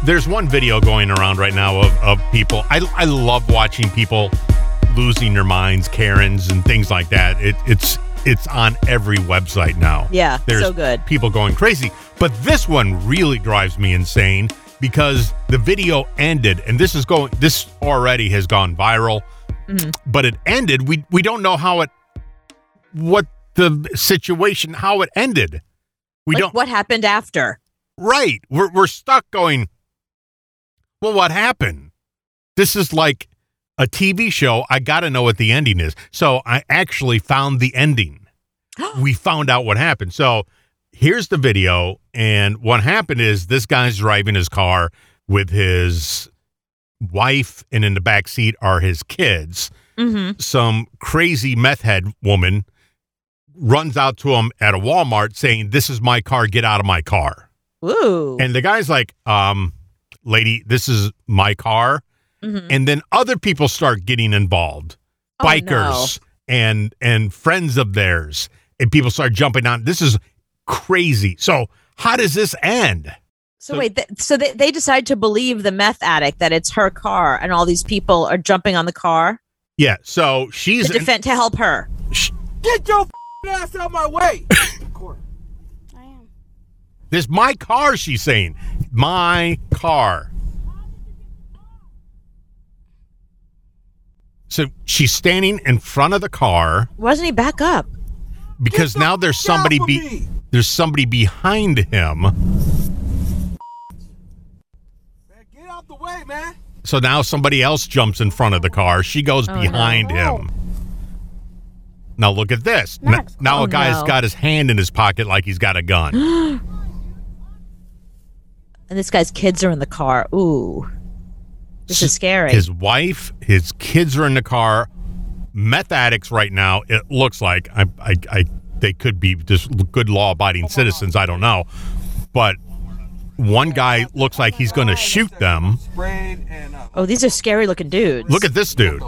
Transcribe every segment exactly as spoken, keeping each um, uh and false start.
there's one video going around right now of, of people. I, I love watching people losing their minds, Karens and things like that. It, it's it's on every website now. Yeah, there's so good. People going crazy. But this one really drives me insane because the video ended, and this is going. This already has gone viral, mm-hmm. but it ended. We we don't know how it, what the situation, how it ended. We like don't. What happened after? Right. We're we're stuck going, well, what happened? This is like a T V show. I got to know what the ending is. So I actually found the ending. We found out what happened. So here's the video. And what happened is this guy's driving his car with his wife, and in the back seat are his kids. Mm-hmm. Some crazy meth head woman runs out to him at a Walmart saying, "This is my car. Get out of my car." Ooh. And the guy's like, um, lady, this is my car. Mm-hmm. And then other people start getting involved. Oh, Bikers no. and and friends of theirs. And people start jumping on. This is crazy. So how does this end? So, so wait, th- so they, they decide to believe the meth addict that it's her car and all these people are jumping on the car? Yeah, so she's... To defend, to help her. Sh- Get your ass out of my way! I am. This is my car, she's saying. My car. So she's standing in front of the car. Why doesn't he back up? Because now there's somebody be there's somebody behind him. Man, get out the way, man. So now somebody else jumps in front of the car. She goes oh, behind no. him. Now look at this. Max. N- now oh, a guy's no. got his hand in his pocket like he's got a gun. And this guy's kids are in the car. Ooh. This is scary. His wife, his kids are in the car. Meth addicts right now, it looks like. I, I, I, they could be just good law-abiding citizens. I don't know. But one guy looks like he's going to shoot them. Oh, these are scary-looking dudes. Look at this dude.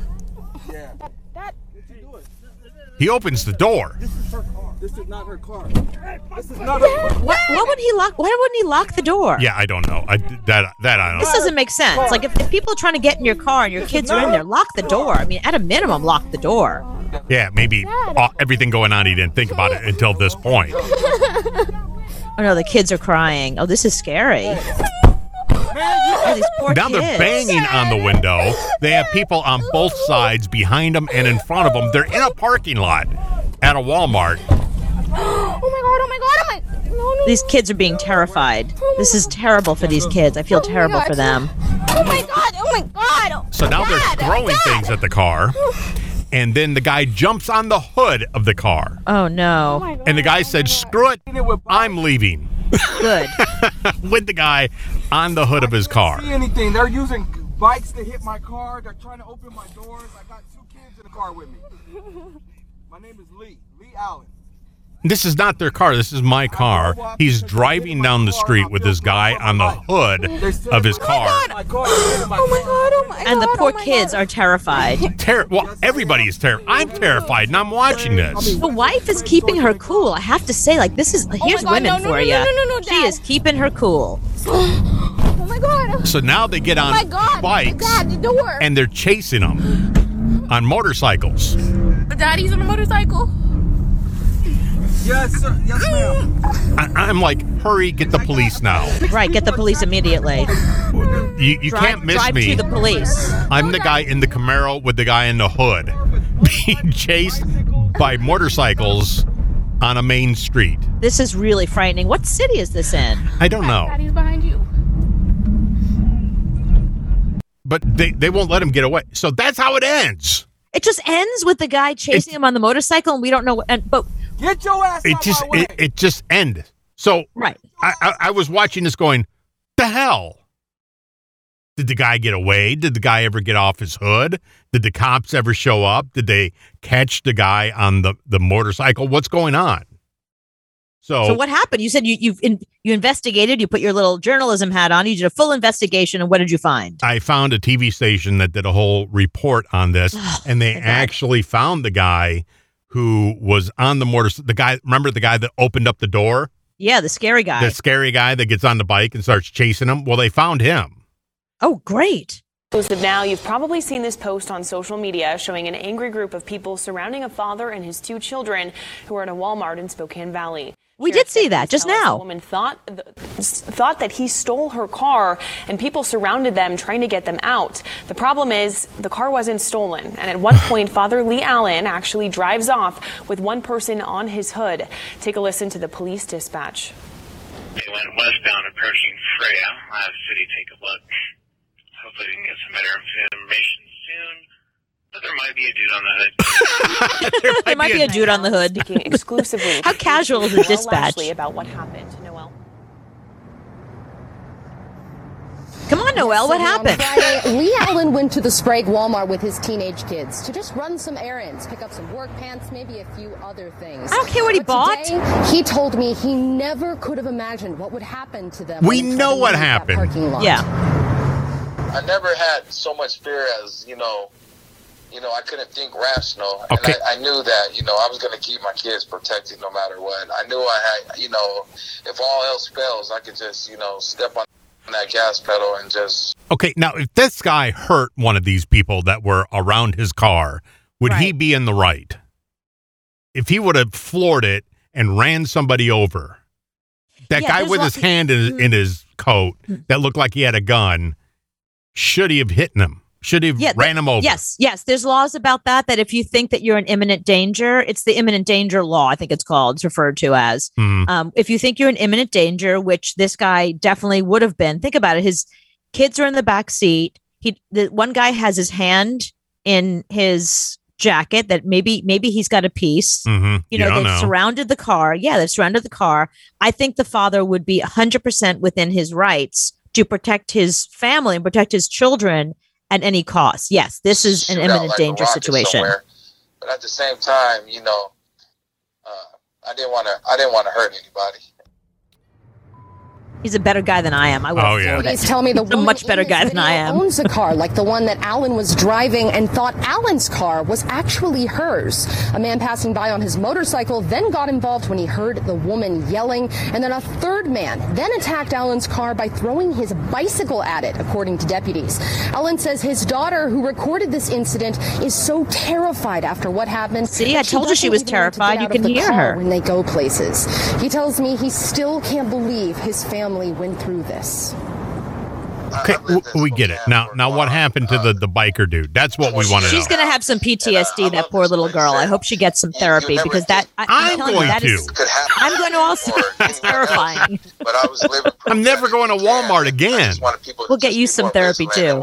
He opens the door. This is her car. This is not her car. This is not her car. What, what would he lock? Why wouldn't he lock the door? Yeah, I don't know. I, that that I don't know. This doesn't make sense. Like, if, if people are trying to get in your car and your kids are in there, lock the door. I mean, at a minimum, lock the door. Yeah, maybe uh, everything going on, he didn't think about it until this point. Oh, no, the kids are crying. Oh, this is scary. Oh, these poor Now kids. they're banging on the window. They have people on both sides, behind them and in front of them. They're in a parking lot at a Walmart. Oh my god, oh my god, oh my... No, no. These kids are being terrified. This is terrible for these kids. I feel terrible for them. Oh my god, oh my god. So now they're Dad, throwing Dad. things at the car. And then the guy jumps on the hood of the car. Oh, no. Oh And the guy said, screw it, I'm leaving. Good. With the guy on the hood of his car. See anything? They're using bikes to hit my car. They're trying to open my doors. I got two kids in the car with me. My name is Lee. Lee Allen. This is not their car. This is my car. He's driving down the street with this guy on the hood of his car. Oh my god, oh my god. And the poor oh my kids god. are terrified. Ter- well, everybody's terrified. I'm terrified, and I'm watching this. The wife is keeping her cool. I have to say, like, this is, here's God, women no, no, for no, you. no, no, no, no, She Dad. is keeping her cool. Oh my god. So now they get Oh my on god. bikes, Dad, the door. and they're chasing them on motorcycles. Daddy's on a motorcycle. Yes, sir. Yes, ma'am. I- I'm like, hurry, get the police now. Right, get the police immediately. You, you Drive, can't miss drive me. to the police. I'm the guy in the Camaro with the guy in the hood being chased by motorcycles on a main street. This is really frightening. What city is this in? I don't know. Daddy's behind you. But they, they won't let him get away. So that's how it ends. It just ends with the guy chasing It- him on the motorcycle, and we don't know. What, and, but Get your ass It out just my way. it, it just ended. So right, I, I I was watching this going, the hell? Did the guy get away? Did the guy ever get off his hood? Did the cops ever show up? Did they catch the guy on the, the motorcycle? What's going on? So, so what happened? You said you you've in, you investigated. You put your little journalism hat on. You did a full investigation, and what did you find? I found a T V station that did a whole report on this, and they my God. actually found the guy who was on the motor. The guy, remember the guy that opened up the door? Yeah, the scary guy. The scary guy that gets on the bike and starts chasing him. Well, they found him. Oh, great. Exclusive now, you've probably seen this post on social media showing an angry group of people surrounding a father and his two children who are at a Walmart in Spokane Valley. We did see that just now. The woman thought thought that he stole her car, and people surrounded them trying to get them out. The problem is the car wasn't stolen, and at one point, Father Lee Allen actually drives off with one person on his hood. Take a listen to the police dispatch. They went westbound approaching Freya. I'll have the city take a look. Hopefully we can get some better information soon. But there might be a dude on the hood. there might, there might be, be a dude on the hood. Speaking exclusively. How casual is the dispatch? About what happened, Noel. Come on, Noel, what happened? On Friday, Lee Allen went to the Sprague Walmart with his teenage kids to just run some errands, pick up some work pants, maybe a few other things. I don't care what he but bought. Today, he told me he never could have imagined what would happen to them. We know what happened. Yeah. I never had so much fear as, you know, You know, I couldn't think rational, okay. and I, I knew that, you know, I was going to keep my kids protected no matter what. I knew I had, you know, if all else fails, I could just, you know, step on that gas pedal and just... Okay, now, if this guy hurt one of these people that were around his car, would right. he be in the right? If he would have floored it and ran somebody over, that yeah, guy with his hand in, in his coat that looked like he had a gun, should he have hit him? Should have yeah, ran him over. Yes, yes. There's laws about that, that if you think that you're in imminent danger, it's the imminent danger law, I think it's called, it's referred to as. Mm. Um, if you think you're in imminent danger, which this guy definitely would have been, think about it. His kids are in the back seat. He, the one guy has his hand in his jacket that maybe maybe he's got a piece. Mm-hmm. You know, you they've know. surrounded the car. Yeah, they've surrounded the car. I think the father would be one hundred percent within his rights to protect his family and protect his children at any cost. Yes, this is an imminent like danger situation. But at the same time, you know, uh, I didn't want to. I didn't want to hurt anybody. He's a better guy than I am. I would oh, yeah. He's telling me the He's a much better guy than I am. Owns a car like the one that Allen was driving and thought Allen's car was actually hers. A man passing by on his motorcycle then got involved when he heard the woman yelling, and then a third man then attacked Allen's car by throwing his bicycle at it, according to deputies. Allen says his daughter, who recorded this incident, is so terrified after what happened. See, I told you she was terrified. You can hear her when they go places. He tells me he still can't believe his family went through this. Okay, we get it. Now, now, what happened to the, the biker dude? That's what we want to know. She's going to have some P T S D, that poor little girl. I hope she gets some therapy, because that, I, I'm, I'm going you, that to. Is, I'm going to also. That's terrifying. But I was living I'm never going to Walmart again. We'll get you some therapy, too.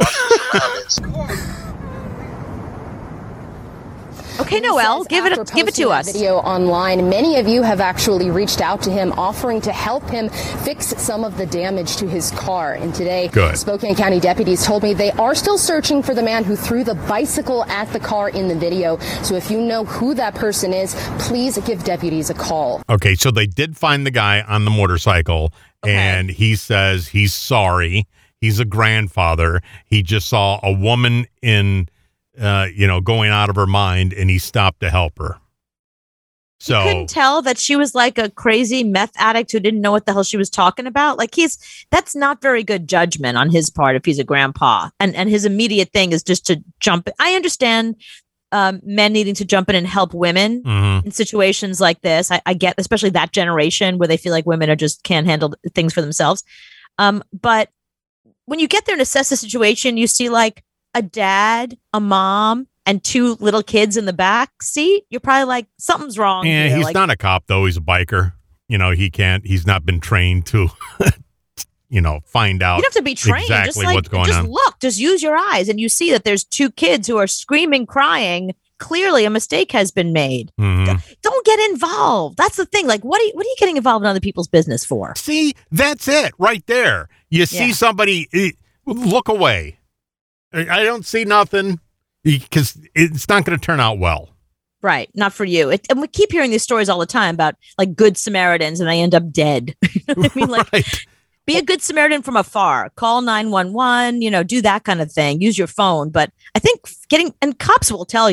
Okay, Noel, give it give it to us. Video online. Many of you have actually reached out to him, offering to help him fix some of the damage to his car. And today, Good. Spokane County deputies told me they are still searching for the man who threw the bicycle at the car in the video. So if you know who that person is, please give deputies a call. Okay, so they did find the guy on the motorcycle, okay. and he says he's sorry. He's a grandfather. He just saw a woman in... Uh, you know, going out of her mind, and he stopped to help her. So you couldn't tell that she was like a crazy meth addict who didn't know what the hell she was talking about. Like he's, that's not very good judgment on his part if he's a grandpa. And and his immediate thing is just to jump. I understand um, men needing to jump in and help women mm-hmm. in situations like this. I, I get, especially that generation where they feel like women are just can't handle things for themselves. Um, but when you get there and assess the situation, you see like a dad, a mom, and two little kids in the back seat, you're probably like, something's wrong. Yeah, here. he's like, not a cop, though. He's a biker. You know, he can't, he's not been trained to, you know, find out you don't have to be trained. exactly just like, what's going just on. Just look, just use your eyes, and you see that there's two kids who are screaming, crying. Clearly, a mistake has been made. Mm-hmm. Don't get involved. That's the thing. Like, what are you, what are you getting involved in other people's business for? See, that's it right there. You see yeah. somebody, look away. I don't see nothing because it's not going to turn out well. Right. Not for you. It, and we keep hearing these stories all the time about like good Samaritans and they end up dead. You know what I mean? Like, right. Be a good Samaritan from afar. Call nine one one, you know, do that kind of thing. Use your phone. But I think getting, and cops will tell you,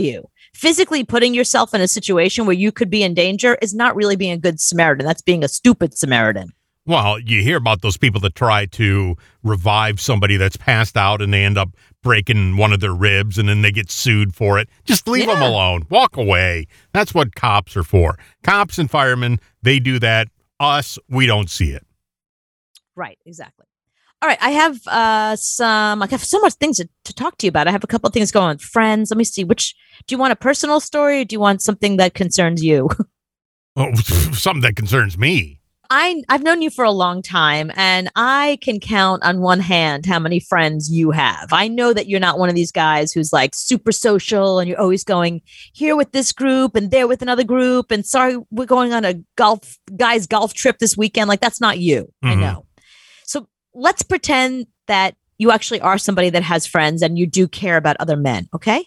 physically putting yourself in a situation where you could be in danger is not really being a good Samaritan. That's being a stupid Samaritan. Well, you hear about those people that try to revive somebody that's passed out and they end up breaking one of their ribs and then they get sued for it. Just leave Yeah. them alone. Walk away. That's what cops are for. Cops and firemen, they do that. Us, we don't see it. Right, exactly. All right, I have uh, some. I have so much things to, to talk to you about. I have a couple of things going on with friends. Let me see. Which do you want a personal story, or do you want something that concerns you? Oh, something that concerns me. I I've known you for a long time, and I can count on one hand how many friends you have. I know that you're not one of these guys who's like super social, and you're always going here with this group and there with another group. And sorry, we're going on a golf guys golf trip this weekend. Like that's not you. Mhm. I know. So let's pretend that you actually are somebody that has friends and you do care about other men. Okay.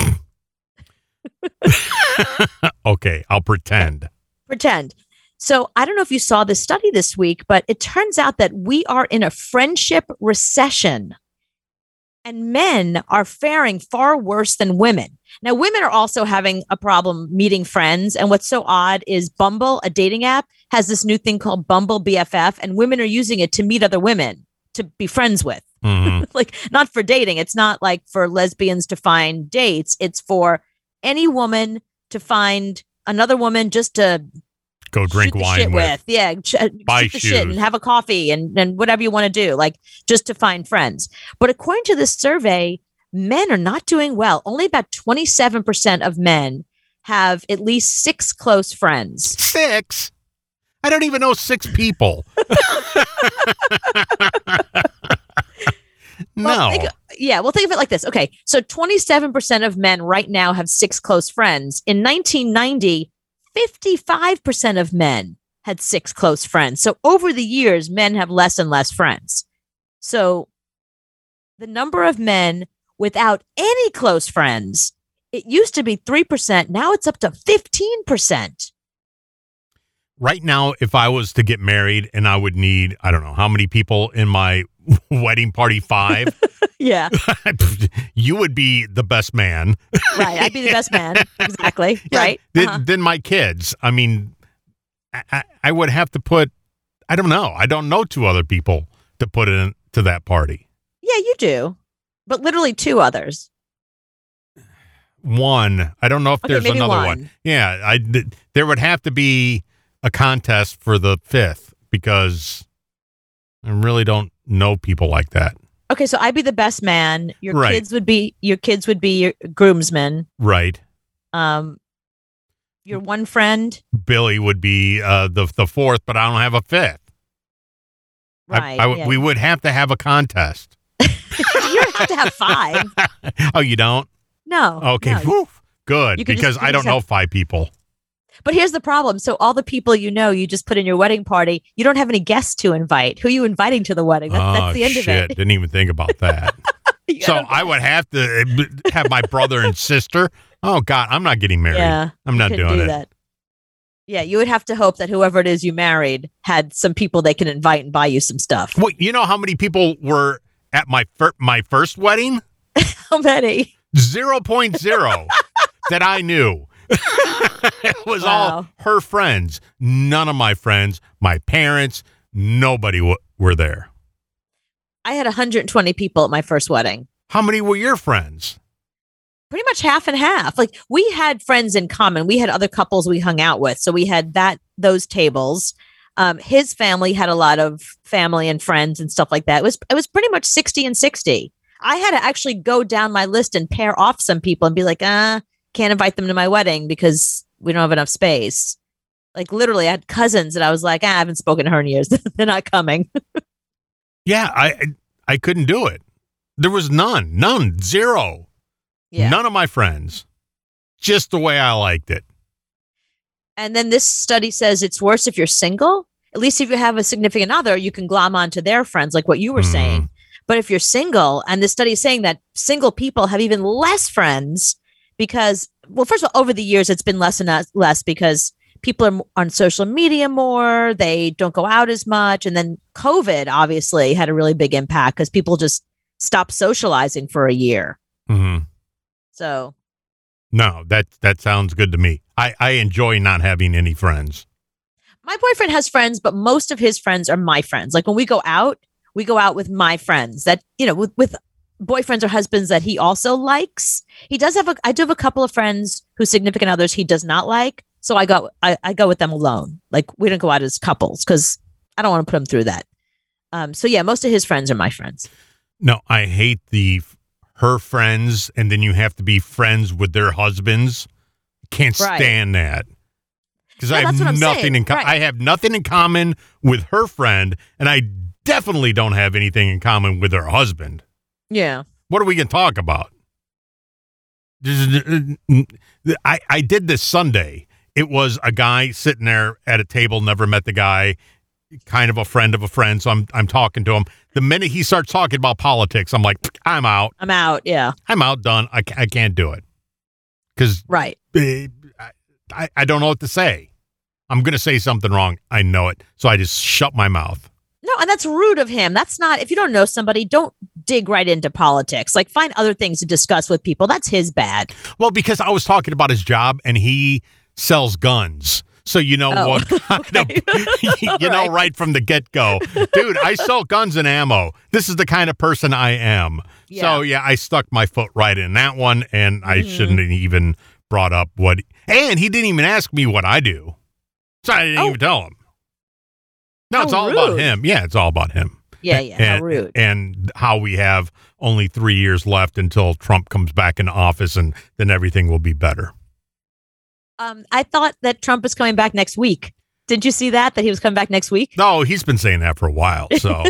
Okay, I'll pretend. Pretend. So I don't know if you saw this study this week, but it turns out that we are in a friendship recession and men are faring far worse than women. Now, women are also having a problem meeting friends. And what's so odd is Bumble, a dating app, has this new thing called Bumble B F F, and women are using it to meet other women to be friends with. Mhm. Like, not for dating. It's not like for lesbians to find dates. It's for any woman to find another woman just to Go drink shoot the wine shit with. with. Yeah, ch- Buy shoot the shit and shoes. have a coffee and, and whatever you want to do, like just to find friends. But according to this survey, men are not doing well. Only about twenty-seven percent of men have at least six close friends. Six? I don't even know six people. No. Well, think- yeah, well, think of it like this. Okay, so twenty-seven percent of men right now have six close friends. In nineteen ninety, fifty-five percent of men had six close friends. So over the years, men have less and less friends. So the number of men without any close friends, it used to be three percent. Now it's up to fifteen percent. Right now, if I was to get married and I would need, I don't know, how many people in my wedding party? Five? Yeah, You would be the best man. right. I'd be the best man. Exactly. Yeah, Right. Then, Uh-huh. then my kids. I mean, I, I- I would have to put, I don't know. I don't know two other people to put in to that party. Yeah, you do. But literally two others. One. I don't know if Okay, there's maybe another one. one. Yeah. I, th- there would have to be a contest for the fifth because I really don't know people like that. Okay, so I'd be the best man. Your Right. kids would be your kids would be your groomsmen. Right. Um, your one friend, Billy would be uh, the the fourth, but I don't have a fifth. I- right? I, yeah. We would have to have a contest. you don't have to have five. Oh, you don't? No. Okay. no. Whew. Good. You could Because just- you I don't just know have- five people. But here's the problem. So all the people you know, you just put in your wedding party. You don't have any guests to invite. Who are you inviting to the wedding? That's, oh, that's the end shit. of it. Didn't even think about that. You So don't- I would have to uh, have my brother and sister. Oh, God, I'm not getting married. yeah, I'm you not couldn't doing do it. that. Yeah, you would have to hope that whoever it is you married had some people they can invite and buy you some stuff. Well, you know how many people were at my fir- my first wedding? How many? zero point zero that I knew. It was all Wow. her friends. None of my friends, my parents, nobody w- were there. I had one hundred twenty people at my first wedding. How many were your friends? Pretty much half and half. Like we had friends in common. We had other couples we hung out with. So we had that those tables. Um, his family had a lot of family and friends and stuff like that. It was it was pretty much sixty and sixty. I had to actually go down my list and pair off some people and be like, uh, can't invite them to my wedding because we don't have enough space. Like literally, I had cousins and I was like, ah, I haven't spoken to her in years. They're not coming. Yeah, I I couldn't do it. There was none, none, zero. Yeah. None of my friends. Just the way I liked it. And then this study says it's worse if you're single. At least if you have a significant other, you can glom onto their friends, like what you were Mhm. saying. But if you're single, and this study is saying that single people have even less friends because, well, first of all, over the years, it's been less and less- less because people are m- on social media more. They don't go out as much. And then COVID obviously had a really big impact because people just stopped socializing for a year. hmm So No, that that sounds good to me. I, I enjoy not having any friends. My boyfriend has friends, but most of his friends are my friends. Like when we go out, we go out with my friends that, you know, with, with boyfriends or husbands that he also likes. He does have a, I do have a couple of friends whose significant others he does not like. So I go, I, I go with them alone. Like we don't go out as couples because I don't want to put him through that. Um, so yeah, most of his friends are my friends. No, I hate the her friends, and then you have to be friends with their husbands. Can't stand right. that. Because yeah, I have nothing in common. Right. I have nothing in common with her friend, and I definitely don't have anything in common with her husband. Yeah. What are we going to talk about? I, I did this Sunday. It was a guy sitting there at a table, never met the guy, kind of a friend of a friend. So I'm I'm talking to him. The minute he starts talking about politics, I'm like, I'm out. I'm out. Yeah. I'm out. Done. I, I can't do it. Because right. I, I, I don't know what to say. I'm going to say something wrong. I know it. So I just shut my mouth. No, and that's rude of him. That's not, if you don't know somebody, don't dig right into politics. Like find other things to discuss with people. That's his bad. Well, because I was talking about his job and he sells guns. So you know oh, what kind okay. of, you know, right. right from the get-go. Dude, I sell guns and ammo. This is the kind of person I am. Yeah. So, yeah, I stuck my foot right in that one, and I mm-hmm. shouldn't have even brought up what... And he didn't even ask me what I do. So I didn't oh. even tell him. No, how it's all rude. about him. Yeah, it's all about him. Yeah, yeah, and, how rude. And how we have only three years left until Trump comes back into office, and then everything will be better. Um, I thought that Trump was coming back next week. Did you see that, that he was coming back next week? No, he's been saying that for a while, so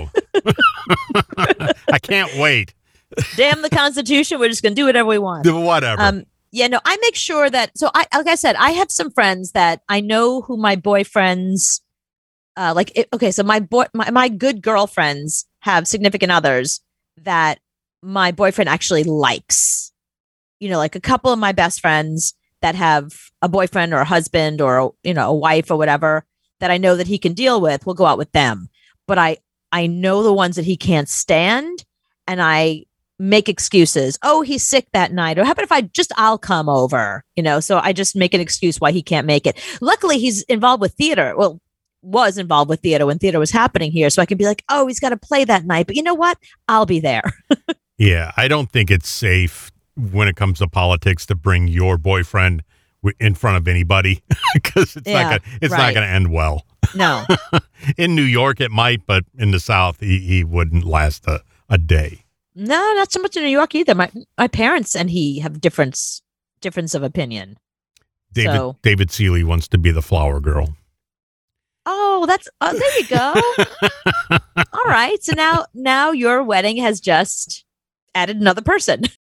I can't wait. Damn the Constitution. We're just going to do whatever we want. Whatever. Um, yeah, no, I make sure that, so I, like I said, I have some friends that I know who my boyfriends, uh, like, it, okay, so my boy, my, my good girlfriends have significant others that my boyfriend actually likes. You know, like a couple of my best friends that have a boyfriend or a husband or, you know, a wife or whatever that I know that he can deal with, we'll go out with them. But I, I know the ones that he can't stand, and I make excuses. Oh, he's sick that night. Or how about if I just, I'll come over, you know? So I just make an excuse why he can't make it. Luckily, he's involved with theater. Well, was involved with theater when theater was happening here. So I can be like, oh, he's got to play that night. But you know what? I'll be there. Yeah, I don't think it's safe when it comes to politics to bring your boyfriend w- in front of anybody because it's yeah, not gonna, it's right. not going to end well. No. In New York, it might, but in the South, he, he wouldn't last a, a day. No, not so much in New York either. My my parents and he have difference difference of opinion. David so. David Seeley wants to be the flower girl. Oh, that's oh, there you go. All right, so now now your wedding has just added another person.